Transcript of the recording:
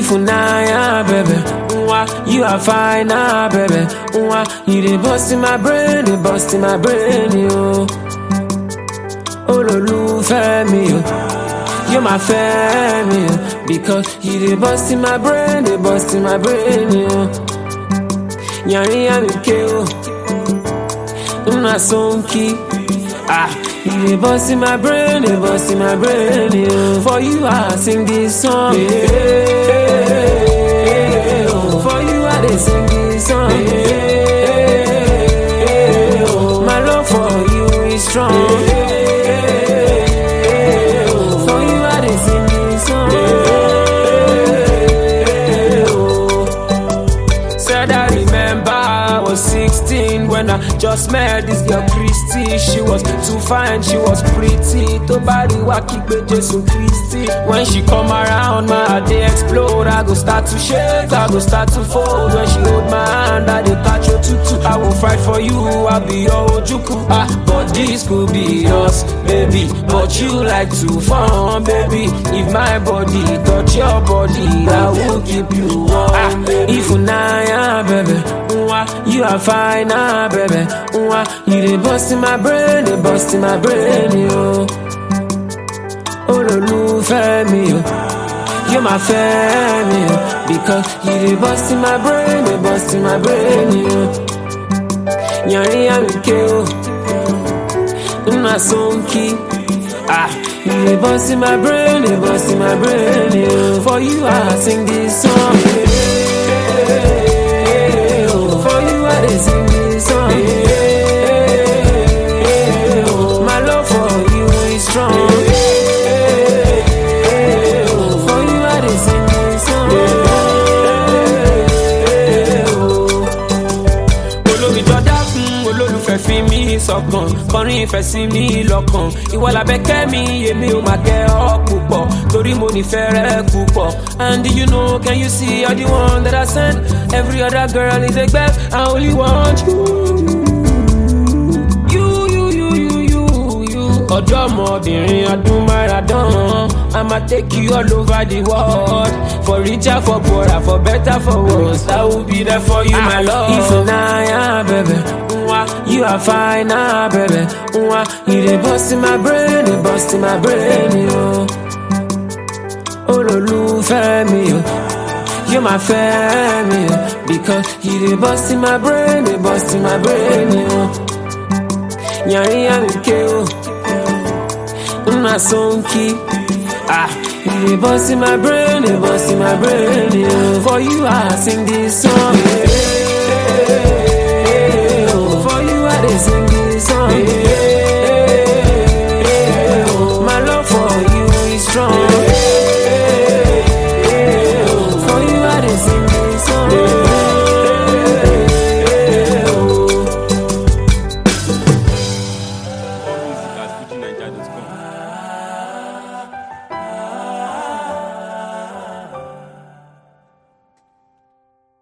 If you nah, baby, you are fine, baby. You dey bust in my brain, yo. Olólùfẹ́ mi, yo. You're my family, yo. Because you dey bust in my brain, yo. Yari yami keo, una sonki. You dey bust in my brain, yo. For you I sing this song, For you I dey sing this song, My love for you is strong, For you I dey sing this song, Said I remember I was 16 when I just met this girl Christy. She was too fine, she was pretty. To body waki pe Jesu Christi. When she come around, my heart they explode. I go start to shake, I go start to fold. When she hold my hand, I dey catch your tutu. I will fight for you, I'll be your ojuku. But this could be us, baby. But you like to fun, baby. If my body touch your body, I will keep you warm, baby. If you nah, baby, you are fine, baby. You dey bust in my brain, yo. Olólùfẹ́ mi, yo. You're my family, yo. Because you dey bust in my brain, yo. Yari yami keo, una sonki. You dey bust in my brain, yo. For you I sing this song, For you I dey sing this song, My love for you is strong, For you I dey sing this song, Olómi jọdá fún olólùfẹ́ fi mí sọ́kàn, kọrin ìfẹ́ sí mi lọ́kàn. Ìwọ làbẹ́kẹ́ mi, èmi ò máa kẹ́ ọ púpọ̀, torí mo nífẹ̀ẹ́ rẹ púpọ̀. And you know, can you see you're the one that I sent? Every other girl is a gbẹ́, I only want you. Ọ̀dọ́mọbìnrin ọdún máràdán, I'ma take you all over the world. For richer, for poorer, for better, for worse, I will be there for you, my love. If you nah, baby, you are fine, baby. You dey bust in my brain, yo. Olólùfẹ́ mi, yo. You're my family, yo. Because you dey bust in my brain, yo. Yari yami keo, una sonki. You dey bust in my brain, yo. For you I sing this song, For you I dey sing this song,